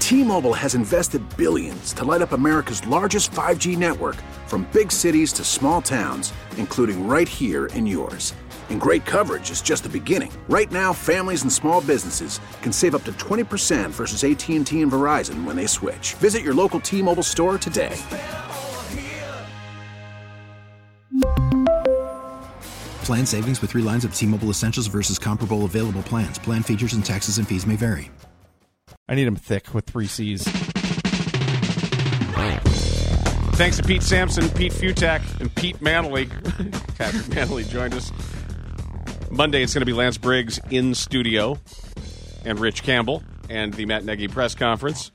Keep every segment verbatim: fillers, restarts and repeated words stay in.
T-Mobile has invested billions to light up America's largest five G network, from big cities to small towns, including right here in yours. And great coverage is just the beginning. Right now, families and small businesses can save up to twenty percent versus A T and T and Verizon when they switch. Visit your local T-Mobile store today. Plan savings with three lines of T-Mobile Essentials versus comparable available plans. Plan features and taxes and fees may vary. I need them thick with three C's. Thanks to Pete Sampson, Pete Futak, and Pete Manley. Patrick Manley joined us. Monday, it's going to be Lance Briggs in studio and Rich Campbell and the Matt Nagy press conference.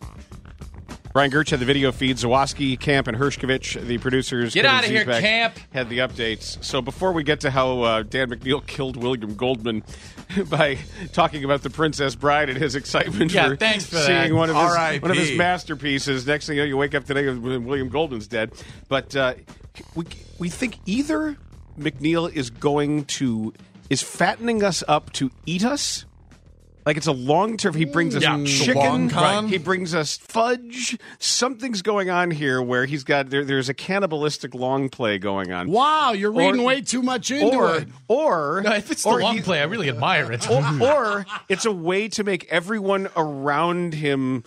Brian Gertz had the video feed. Zawoski, Camp, and Hershkovich, the producers. Get out of here, Camp! Had the updates. So before we get to how uh, Dan McNeil killed William Goldman by talking about The Princess Bride and his excitement yeah, for thanks for seeing that. one of, R his, one of his masterpieces. Next thing you know, you wake up today and William Goldman's dead. But uh, we we think either McNeil is going to is fattening us up to eat us. Like it's a long term. He brings us Yeah, chicken. right. He brings us fudge. Something's going on here where he's got there, there's a cannibalistic long play going on. Wow, you're reading Or- way too much into Or it. or No, if it's the or long he- play, I really admire it. or, or it's a way to make everyone around him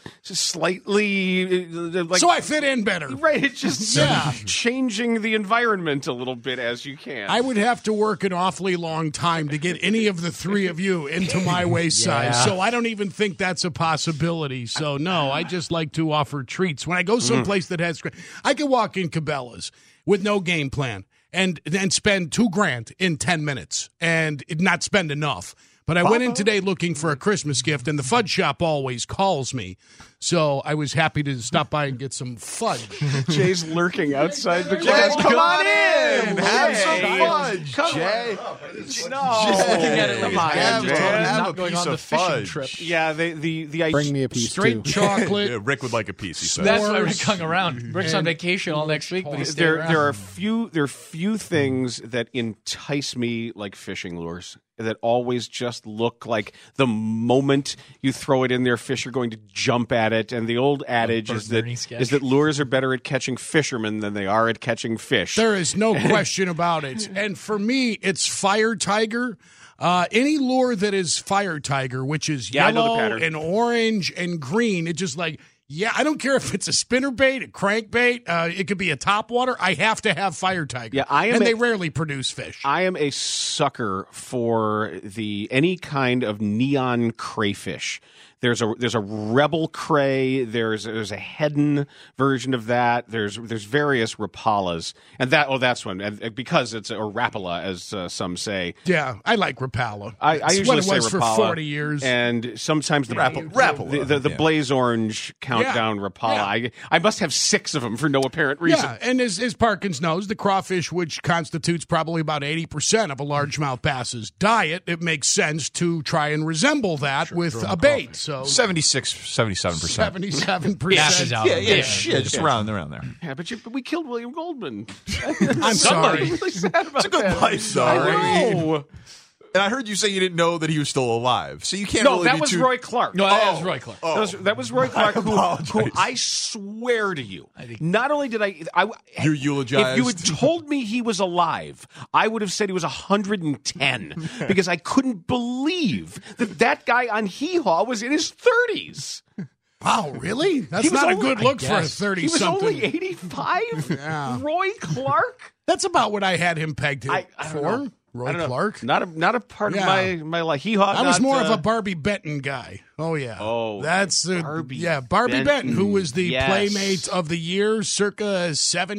slightly uh, like. So I fit in better. Right, it's just Yeah. changing the environment a little bit as you can. I would have to work an awfully long time to get any of the three of you into my waist size. Yeah. So I don't even think that's a possibility. So no, I just like to offer treats. When I go someplace that has, I could walk in Cabela's with no game plan and then spend two grand in ten minutes and not spend enough. But I went in today looking for a Christmas gift, and the fudge shop always calls me. So I was happy to stop by and get some fudge. Jay's lurking outside the Jay, glass. come on in. Have Jay. some fudge, Come Jay. No, Just looking at it like Come on, have, Jay. have Not a going piece on the of fishing fudge. trip. Yeah, the the the Bring me a piece, Straight too. chocolate. Yeah, Rick would like a piece, he said. That's why S'mores. Rick hung around. Rick's on vacation all next week, but he's staying there around. there are few there are few things that entice me like fishing lures that always just look like the moment you throw it in there, fish are going to jump at it. And the old adage Bert is that Bernie sketch. is that lures are better at catching fishermen than they are at catching fish. There is no question about it. And for me, it's Fire Tiger. Uh, any lure that is Fire Tiger, which is Yeah, I know the yellow pattern. and orange and green, it's just like, yeah, I don't care if it's a spinnerbait, a crankbait, uh, it could be a topwater. I have to have Fire Tiger. Yeah, I am and a- they rarely produce fish. I am a sucker for the any kind of neon crayfish. There's a there's a Rebel cray. There's there's a Hedden version of that. There's there's various Rapalas, and that oh that's one and because it's a Rapala as uh, some say. yeah, I like Rapala. I, I It's usually what it say was Rapala, for forty years. and sometimes the Rapala- Rapala, the, the, the yeah. blaze orange countdown Yeah, Rapala. yeah. I I must have six of them for no apparent reason. Yeah, and as, as Parkins knows, the crawfish, which constitutes probably about eighty percent of a largemouth bass's diet, it makes sense to try and resemble that with a bait. So seventy-six, seventy-seven percent. seventy-seven Gashes percent. out. Yeah, yeah, Yeah. shit, just around around there. Yeah, but, you, but we killed William Goldman. I'm sorry. I'm really sad about It's a good that. place, though. I know. And I heard you say you didn't know that he was still alive, so you can't No, really that be was too... Roy Clark. No, that Oh. was Roy Clark. That was, that was Roy Clark, who, apologize. who I swear to you, think- not only did I, I You if eulogized? you had told me he was alive, I would have said he was one hundred ten because I couldn't believe that that guy on Hee Haw was in his thirties. Wow, really? That's He was not a only- good look I for a guess. He was thirty-something. only eighty-five. Yeah. Roy Clark. That's about what I had him pegged I, I don't for. know. Roy I don't know. Clark. Not a not a part Yeah. of my my life. Hee Haw. I was not, more uh, of a Barbie Benton guy. Oh yeah. Oh, that's the Barbie yeah Barbie Benton, Benton. who was the Yes. Playmate of the Year, circa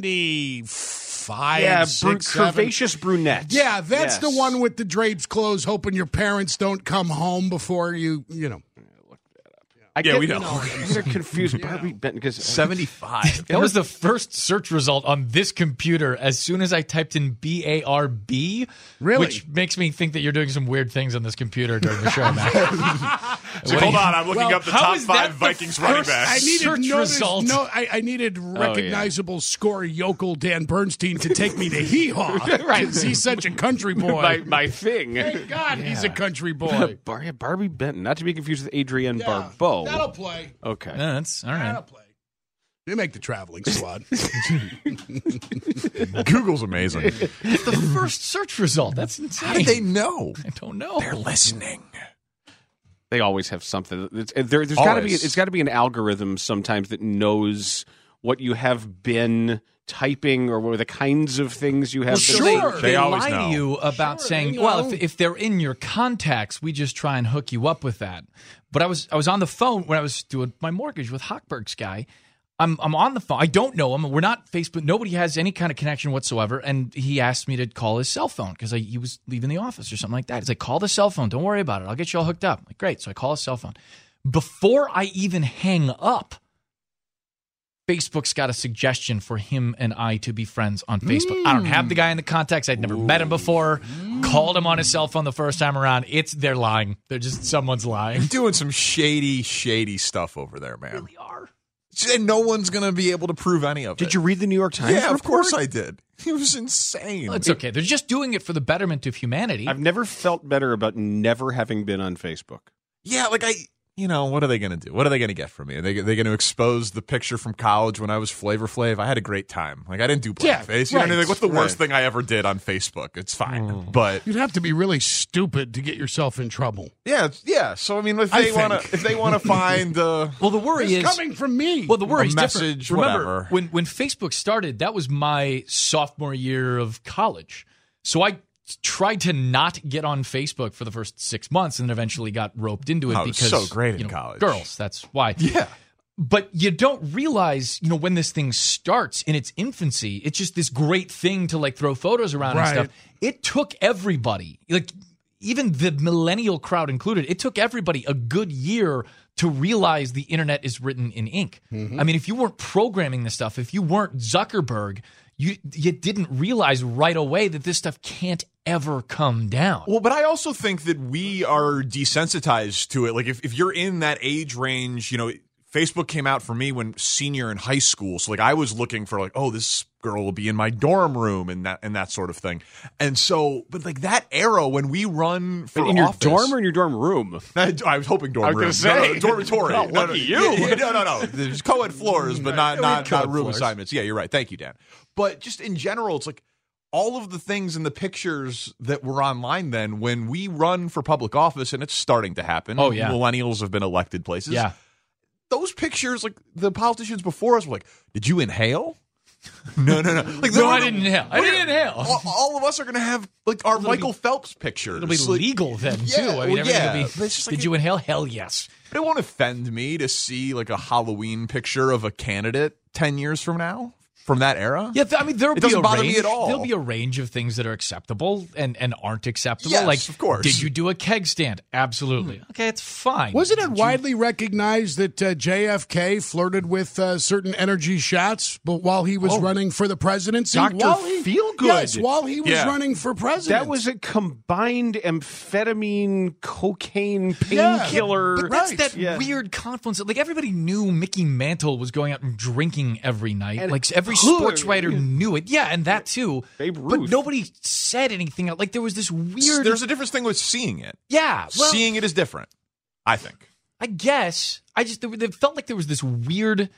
seventy-five. yeah, six, bru- seven. curvaceous brunette. Yeah, that's Yes. the one with the drapes closed, hoping your parents don't come home before you. You know. I Yeah, get, we know. They're confused. Barbie Benton because seventy-five. That was the first search result on this computer as soon as I typed in B A R B. Really? Which makes me think that you're doing some weird things on this computer during the show, Matt. So hold on, I'm looking Well, up the how top is that five the Vikings running first- backs. I needed Search notice, result. No, I, I needed recognizable score yokel Dan Bernstein to take me to Hee Haw because he's such a country boy. my my thing. Thank God he's a country boy. Bar- yeah, Barbie Benton, not to be confused with Adrienne Yeah. Barbeau. That'll play. Okay. Yeah, that's all right. That'll play. They make the traveling squad. Google's amazing. It's the first search result. That's insane. How did they know? I don't know. They're listening. They always have something. It's, there, there's got to be. Always. It's got to be an algorithm sometimes that knows what you have been typing or what the kinds of things you have. Well, been sure. searching. They, They always lie know. to you about Sure, saying, they well, know. if, if they're in your contacts, we just try and hook you up with that. But I was I was on the phone when I was doing my mortgage with Hochberg's guy. I'm I'm on the phone. I don't know him. We're not Facebook. Nobody has any kind of connection whatsoever. And he asked me to call his cell phone because he was leaving the office or something like that. He's like, call the cell phone. Don't worry about it. I'll get you all hooked up. I'm like, great. So I call his cell phone. Before I even hang up, Facebook's got a suggestion for him and I to be friends on Facebook. I don't have the guy in the contacts. I'd never met him before. Called him on his cell phone the first time around. It's they're lying. They're just someone's lying. Doing some shady, shady stuff over there, man. They are. And no one's going to be able to prove any of it. Did you read the New York Times? Yeah, of report? course I did. It was insane. Well, it's okay. They're just doing it for the betterment of humanity. I've never felt better about never having been on Facebook. Yeah, like I, you know, what are they going to do? What are they going to get from me? Are they they going to expose the picture from college when I was Flavor Flav? I had a great time. Like I didn't do Yeah, blackface. You know what I mean? right, Like, what's the worst right. thing I ever did on Facebook? It's fine, but You'd have to be really stupid to get yourself in trouble. yeah, it's- yeah. So I mean, if I they want to, think. if they want to find, uh, well, the worry It's is coming from me. Well, the worry's A message, different. Remember, whatever. when when Facebook started, that was my sophomore year of college. So I tried to not get on Facebook for the first six months, and then eventually got roped into it Oh, it was because so great in you know, college. girls. That's why. yeah. But you don't realize, you know, when this thing starts in its infancy, it's just this great thing to like throw photos around Right. and stuff. It took everybody, like even the millennial crowd included, it took everybody a good year to realize the internet is written in ink. I mean, if you weren't programming this stuff, if you weren't Zuckerberg, you you didn't realize right away that this stuff can't ever come down. Well, but I also think that we are desensitized to it. Like if, if you're in that age range, you know, Facebook came out for me when senior in high school. So like I was looking for like, oh, this girl will be in my dorm room and that and that sort of thing. And so, but like that era when we run for in your office, dorm or in your dorm room? I, I was hoping dorm I was room. gonna say. No, no, dormitory. Oh, no, no, lucky you. Yeah, yeah, no, no, no. There's co-ed floors, but not Yeah, we not, had co-ed not room floors. assignments. Yeah, you're right. Thank you, Dan. But just in general, it's like all of the things in the pictures that were online then when we run for public office, and it's starting to happen. Oh, yeah. Millennials have been elected places. Yeah. Those pictures, like the politicians before us were like, did you inhale? No, no, no. Like, No, they're- I didn't inhale. I didn't inhale. All, all of us are going to have like our Michael Phelps pictures. It'll be Like, legal then, yeah, too. I mean, well, everything yeah, will but be, it's just like did it- you inhale? Hell yes. But it won't offend me to see like a Halloween picture of a candidate ten years from now from that era. Yeah, th- I mean, there'll It be doesn't a bother me range. at all. There'll be a range of things that are acceptable and, and aren't acceptable. Yes, like, of course. did you do a keg stand? Absolutely. Okay, it's fine. Wasn't it Did you- widely recognized that uh, J F K flirted with uh, certain energy shots, but while he was running for the presidency, Doctor While he- Feelgood. Yes, while he was Yeah. running for president. That was a combined amphetamine, cocaine, Yeah, painkiller. But that's Right. that Yeah. weird confluence. Like everybody knew Mickey Mantle was going out and drinking every night. And like every Hood, sports writer yeah. knew it. Yeah, and that too. Babe But Ruth. nobody said anything. Like there was this weird. There's a difference thing with seeing it. yeah. Well, seeing it is different, I think. I guess I just there, it felt like there was this weird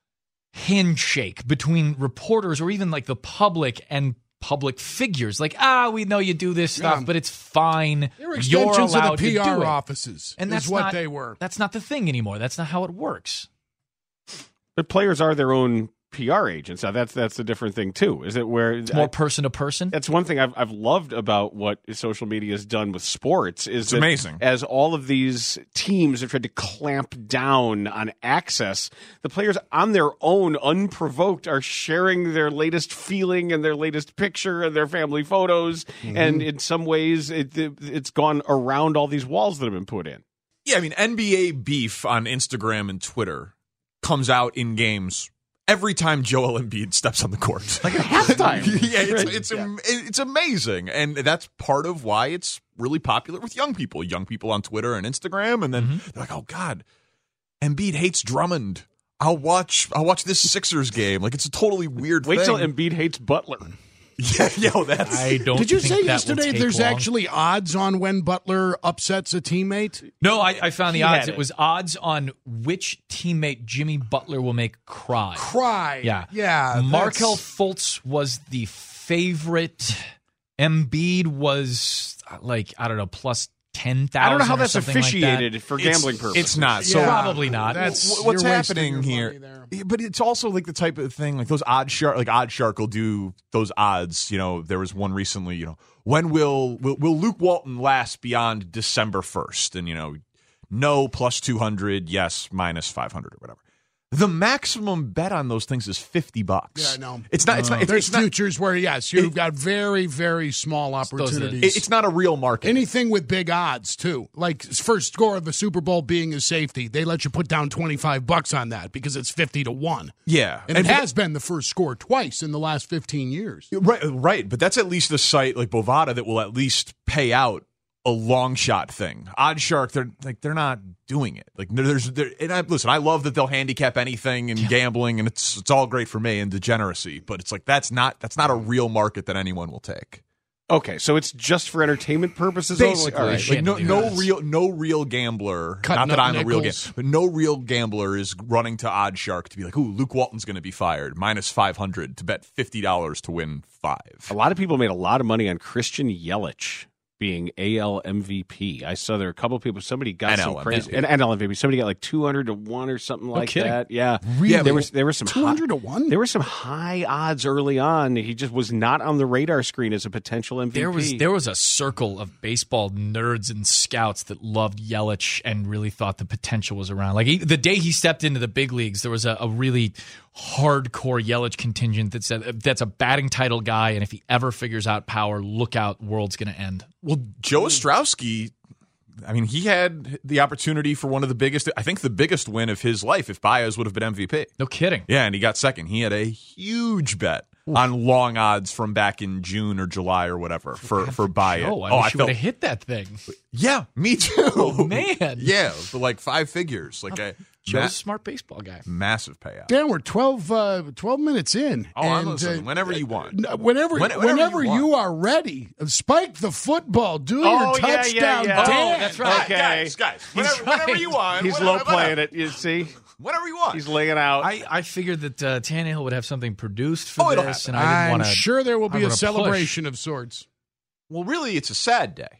handshake between reporters or even like the public and public figures. Like, ah, we know you do this stuff, Yeah. but it's fine. They were You're extensions of allowed the P R to do it. offices, And is that's what not, they were. That's not the thing anymore. That's not how it works. But players are their own P R agents. Now that's that's a different thing too. Is it where It's more person to person. that's one thing I've I've loved about what social media has done with sports is It's that amazing. as all of these teams have tried to clamp down on access, the players on their own, unprovoked, are sharing their latest feeling and their latest picture and their family photos. Mm-hmm. And in some ways, it, it's gone around all these walls that have been put in. Yeah, I mean, N B A beef on Instagram and Twitter comes out in games every time Joel Embiid steps on the court. Like at halftime. yeah, it's Right. it's Yeah. am- it's amazing, and that's part of why it's really popular with young people. Young people on Twitter and Instagram, and then Mm-hmm. they're like, "Oh God, Embiid hates Drummond. I'll watch. I'll watch this Sixers game. Like it's a totally weird Wait thing." till Embiid hates Butler. Yeah, yo, that's. I don't. Did you think say that will yesterday take there's long. actually odds on when Butler upsets a teammate? No, I, I found the He odds. had It. it. was odds on which teammate Jimmy Butler will make cry. Cry. Yeah. Yeah. Markel that's- Fultz was the favorite. Embiid was uh, like, I don't know, plus ten thousand. I don't know how or that's something like that. officiated for It's- gambling purposes. It's not. So Yeah, Probably not. That's Wh- what's you're wasting happening your here? money there. Yeah, but it's also like the type of thing like those odd shark like odd shark will do those odds. You know, there was one recently, you know, when will will, will Luke Walton last beyond December first? And you know, no plus two hundred, yes minus five hundred or whatever. The maximum bet on those things is fifty bucks. Yeah, I know. It's not it's not it's, There's it's not, futures where, yes, you've It- got very, very small those are the- opportunities. it- it's not a real market. Anything with big odds, too. Like first score of the Super Bowl being a safety, they let you put down twenty-five bucks on that because it's fifty to one. Yeah. And, it has been the first score twice in the last fifteen years. Right, right, but that's at least a site like Bovada that will at least pay out a long shot thing. Odd Shark, they're like they're not doing it. Like there's, there, and I, listen, I love that they'll handicap anything and yeah. gambling, and it's it's all great for me and degeneracy. But it's like that's not that's not a real market that anyone will take. Okay, so it's just for entertainment purposes. Basically, only? All right. like no, Shit, no yes. real, no real gambler. Cutting not that up I'm a real nickels. gambler, but no real gambler is running to Odd Shark to be like, "Ooh, Luke Walton's going to be fired, minus five hundred to bet fifty dollars to win five." A lot of people made a lot of money on Christian Yelich being A L M V P. I saw there were a couple of people. Somebody got N L some crazy M V P. and N L M V P. Somebody got like two hundred to one or something like kidding. that. Yeah, Really? Yeah, there was there was some two hundred to one? There were some high odds early on. He just was not on the radar screen as a potential M V P. There was there was a circle of baseball nerds and scouts that loved Yelich and really thought the potential was around. Like he, the day he stepped into the big leagues, there was a, a really hardcore Yelich contingent that said that's a batting title guy, and if he ever figures out power, look out, world's going to end. Well, Joe Ostrowski, I mean, he had the opportunity for one of the biggest, I think the biggest win of his life if Baez would have been M V P. No kidding. Yeah, and he got second. He had a huge bet on long odds from back in June or July or whatever for, for Baez. Oh, I oh, wish I you felt, would have hit that thing. yeah, me too. Oh, man. Yeah, for like five figures. Like a Joe's ma- a smart baseball guy. massive payout. Dan, we're twelve, uh, twelve minutes in. Oh, I'm and, listening. uh, Whenever you want. n- Whenever, When- whenever, whenever you you, want. are ready, spike the football. Do Oh, your yeah, yeah, touchdown yeah. dance. Oh, that's right. Okay. Guys, guys, whenever, whenever you want. He's whenever, low playing it. You see, Whenever you want. he's laying it out. I, I figured that uh, Tannehill would have something produced for Oh, it'll this, happen. and I didn't I'm want to. sure there will be I'm a gonna celebration of sorts. Well, really, it's a sad day.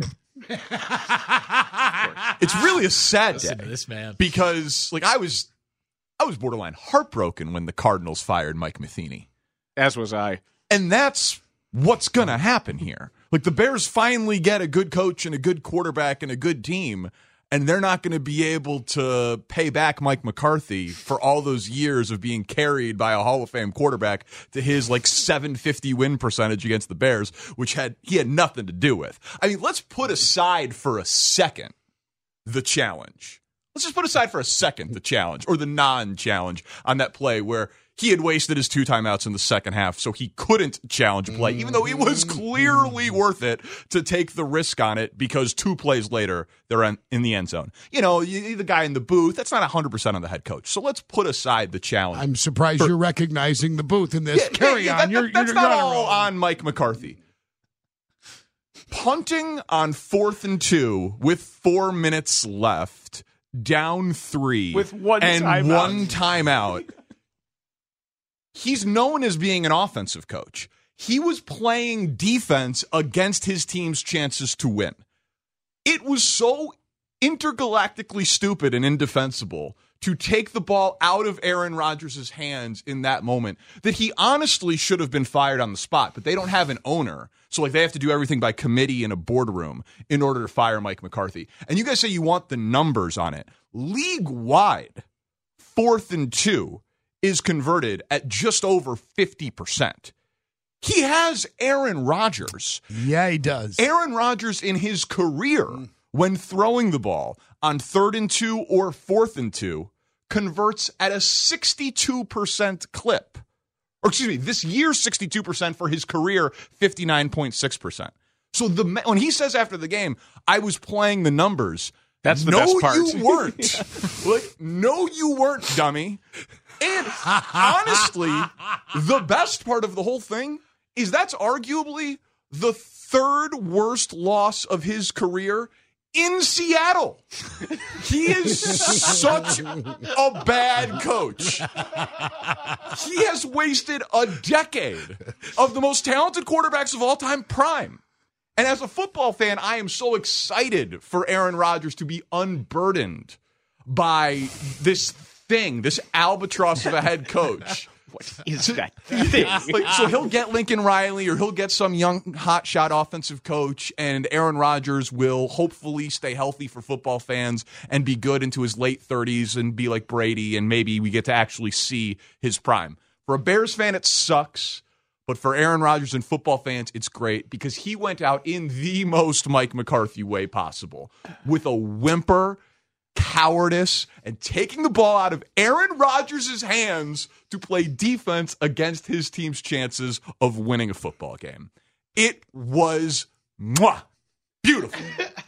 It's really a sad Listen to day this man. because, like, I was, I was borderline heartbroken when the Cardinals fired Mike Matheny, As was I. and that's what's gonna happen here. Like, the Bears finally get a good coach and a good quarterback and a good team, and they're not going to be able to pay back Mike McCarthy for all those years of being carried by a Hall of Fame quarterback to his like seven fifty win percentage against the Bears, which had he had nothing to do with. I mean, let's put aside for a second the challenge. Let's just put aside for a second the challenge or the non-challenge on that play where he had wasted his two timeouts in the second half, so he couldn't challenge a play, even though it was clearly worth it to take the risk on it because two plays later, they're in, in the end zone. You know, you, the guy in the booth, that's not one hundred percent on the head coach. So let's put aside the challenge. I'm surprised you're recognizing the booth in this. Yeah, Carry yeah, on. that- you're, that- that's you're not on a all roll. on Mike McCarthy. Punting on fourth and two with four minutes left, down three, With one and timeout. one timeout. He's known as being an offensive coach. He was playing defense against his team's chances to win. It was so intergalactically stupid and indefensible to take the ball out of Aaron Rodgers' hands in that moment that he honestly should have been fired on the spot, but they don't have an owner. So like they have to do everything by committee in a boardroom in order to fire Mike McCarthy. And you guys say you want the numbers on it. League-wide, fourth and two is converted at just over fifty percent. He has Aaron Rodgers. Yeah, he does. Aaron Rodgers in his career, when throwing the ball on third and two or fourth and two, converts at a sixty-two percent clip. Or excuse me, this year sixty-two percent, for his career fifty-nine point six percent. So the when he says after the game, I was playing the numbers. That's the no, best part. you weren't. Like, no, you weren't, dummy. And honestly, the best part of the whole thing is that's arguably the third worst loss of his career in Seattle. He is such a bad coach. He has wasted a decade of the most talented quarterbacks of all time prime. And as a football fan, I am so excited for Aaron Rodgers to be unburdened by this thing, this albatross of a head coach. What is that thing? Like, so he'll get Lincoln Riley or he'll get some young hotshot offensive coach, and Aaron Rodgers will hopefully stay healthy for football fans and be good into his late thirties and be like Brady, and maybe we get to actually see his prime. For a Bears fan, it sucks. But for Aaron Rodgers and football fans, it's great because he went out in the most Mike McCarthy way possible with a whimper, cowardice, and taking the ball out of Aaron Rodgers' hands to play defense against his team's chances of winning a football game. It was mwah, beautiful.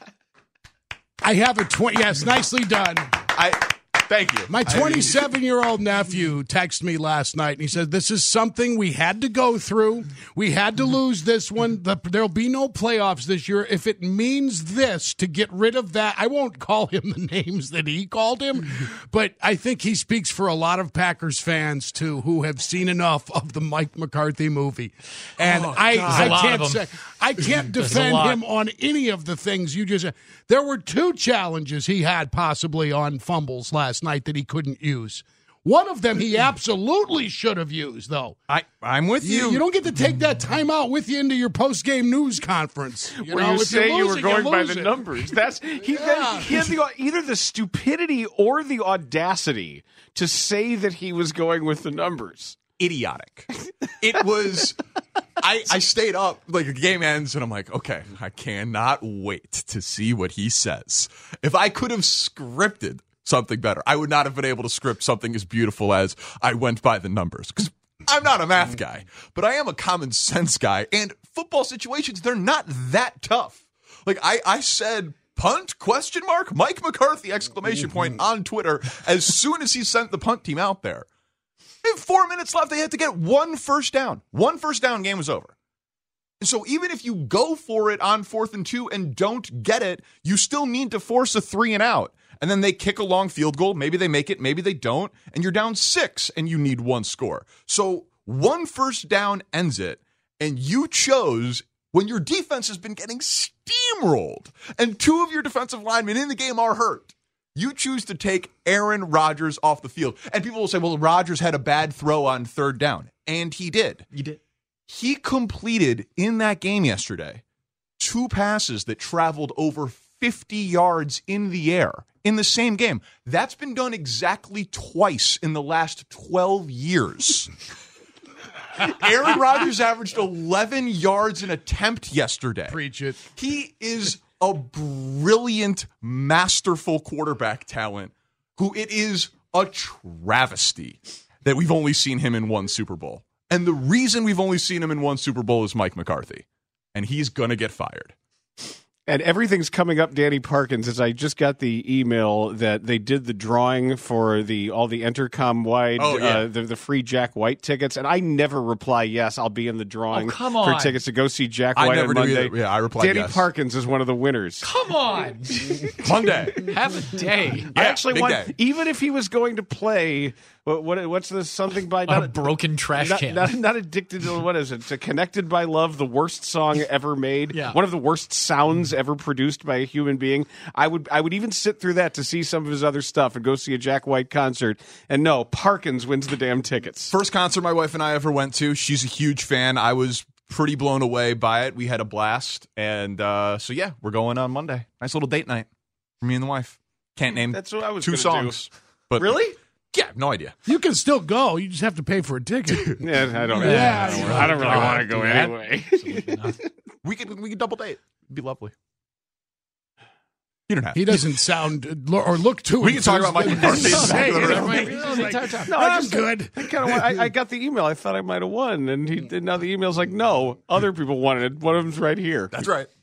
I have a twenty. Yes, nicely done. I thank you. My twenty-seven-year-old nephew texted me last night, and he said, this is something we had to go through. We had to lose this one. The, there'll be no playoffs this year. If it means this to get rid of that, I won't call him the names that he called him, but I think he speaks for a lot of Packers fans, too, who have seen enough of the Mike McCarthy movie. And Oh, I, God. There's a I lot can't of them. say, I can't There's a defend lot. him on any of the things you just said. There were two challenges he had possibly on fumbles last night that he couldn't use. One of them he absolutely should have used, though. I, I'm with you. You, you don't get to take that timeout with you into your post-game news conference. You Where know, you if say you're you were losing, going you by lose the it. numbers. That's he, Yeah. he had the, either the stupidity or the audacity to say that he was going with the numbers. Idiotic. It was. I, I stayed up, like, the game ends, and I'm like, okay, I cannot wait to see what he says. If I could have scripted something better, I would not have been able to script something as beautiful as I went by the numbers. Because I'm not a math guy, but I am a common sense guy. And football situations, they're not that tough. Like, I, I said, punt, question mark, Mike McCarthy, exclamation point, on Twitter as soon as he sent the punt team out there. They had four minutes left. They had to get one first down. One first down, game was over. And so even if you go for it on fourth and two and don't get it, you still need to force a three and out. And then they kick a long field goal. Maybe they make it, maybe they don't. And you're down six and you need one score. So one first down ends it. And you chose, when your defense has been getting steamrolled and two of your defensive linemen in the game are hurt, you choose to take Aaron Rodgers off the field. And people will say, well, Rodgers had a bad throw on third down. And he did. You did. He completed in that game yesterday two passes that traveled over fifty yards in the air in the same game. That's been done exactly twice in the last twelve years. Aaron Rodgers averaged eleven yards an attempt yesterday. Preach it. He is a brilliant, masterful quarterback talent who it is a travesty that we've only seen him in one Super Bowl. And the reason we've only seen him in one Super Bowl is Mike McCarthy. And he's going to get fired. And everything's coming up, Danny Parkins, as I just got the email that they did the drawing for the all the Entercom wide, Oh, yeah. uh, the, the free Jack White tickets. And I never reply, yes, I'll be in the drawing Oh, come for on. tickets to go see Jack I White never on do Monday. either. Yeah, I replied Danny yes. Parkins is one of the winners. Come on. Monday. Have a day. I actually big want, day. even if he was going to play, what, what what's this, something by... On a broken trash Not, can. not, not addicted to, what is it? It's a Connected by Love, the worst song ever made. Yeah. One of the worst sounds ever produced by a human being. I would I would even sit through that to see some of his other stuff and go see a Jack White concert. And no, Parkins wins the damn tickets. First concert my wife and I ever went to. She's a huge fan. I was pretty blown away by it. We had a blast. And uh, so, yeah, we're going on Monday. Nice little date night for me and the wife. Can't name That's what I was two gonna do. songs. But Really? Yeah, no idea. You can still go. You just have to pay for a ticket. Yeah, I don't, Yeah, I don't, you I don't really don't want to have go to do that. anyway. We could we could double date. It'd be lovely. You don't have He to. doesn't sound uh, or look too. We can talk about Mike McCarthy. Say it. No, I I'm just, good. I kind of I, I got the email. I thought I might have won, and he and now the email's like, no, other people wanted it. One of them's right here. That's right.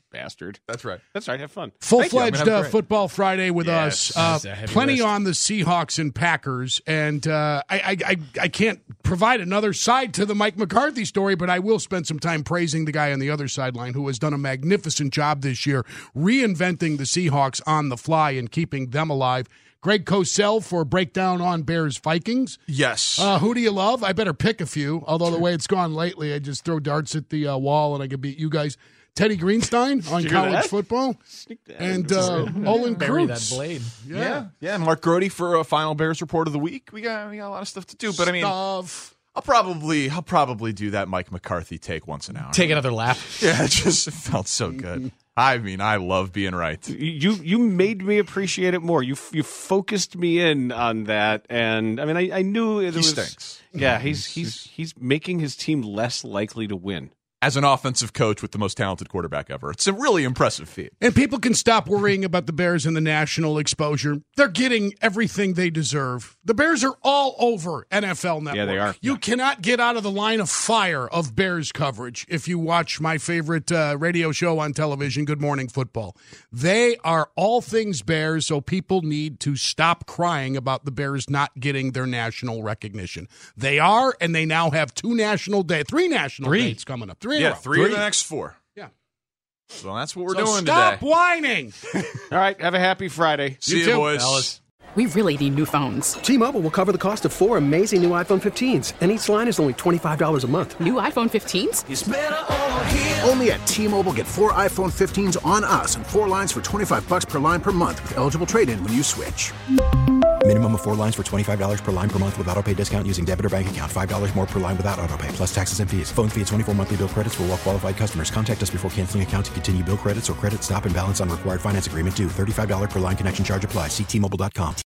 bastard. That's right. That's right. Have fun. Full-fledged Thank you. I'm gonna have uh, a great- Football Friday with Yes. us. Uh, That's a heavy plenty list. on the Seahawks and Packers. And uh, I, I, I, I can't provide another side to the Mike McCarthy story, but I will spend some time praising the guy on the other sideline who has done a magnificent job this year reinventing the Seahawks on the fly and keeping them alive. Greg Cosell for a breakdown on Bears-Vikings. Yes. Uh, who do you love? I better pick a few, although the way it's gone lately, I just throw darts at the uh, wall and I can beat you guys. Teddy Greenstein on hear college that? football. that And uh, Olin Bury that Kreutz. blade. yeah. Yeah. Mark Grody for a final Bears report of the week. We got we got a lot of stuff to do, but I mean, Stuff. I'll probably I'll probably do that Mike McCarthy take once an hour. Take another lap. Yeah, it just it felt so good. I mean, I love being right. You you made me appreciate it more. You you focused me in on that, and I mean, I, I knew it He was. stinks. Yeah, he's he's he's making his team less likely to win. As an offensive coach with the most talented quarterback ever, it's a really impressive feat. And people can stop worrying about the Bears and the national exposure. They're getting everything they deserve. The Bears are all over N F L Network. Yeah, they are. You cannot get out of the line of fire of Bears coverage if you watch my favorite uh, radio show on television, Good Morning Football. They are all things Bears, so people need to stop crying about the Bears not getting their national recognition. They are, and they now have two national day, three national Three. dates coming up. Three in a Yeah, row. three, of the next four. Yeah. So that's what we're So doing stop today. whining. All right, have a happy Friday. See You you, too, boys. fellas. We really need new phones. T-Mobile will cover the cost of four amazing new iPhone fifteens, and each line is only twenty-five dollars a month. New iPhone fifteens? Only at T-Mobile, get four iPhone fifteens on us and four lines for twenty-five bucks per line per month with eligible trade-in when you switch. Minimum of four lines for twenty-five dollars per line per month with autopay discount using debit or bank account. five dollars more per line without autopay, plus taxes and fees. Phone fee at twenty-four monthly bill credits for well-qualified customers. Contact us before canceling account to continue bill credits or credit stop and balance on required finance agreement due. thirty-five dollars per line connection charge applies. See T Mobile dot com.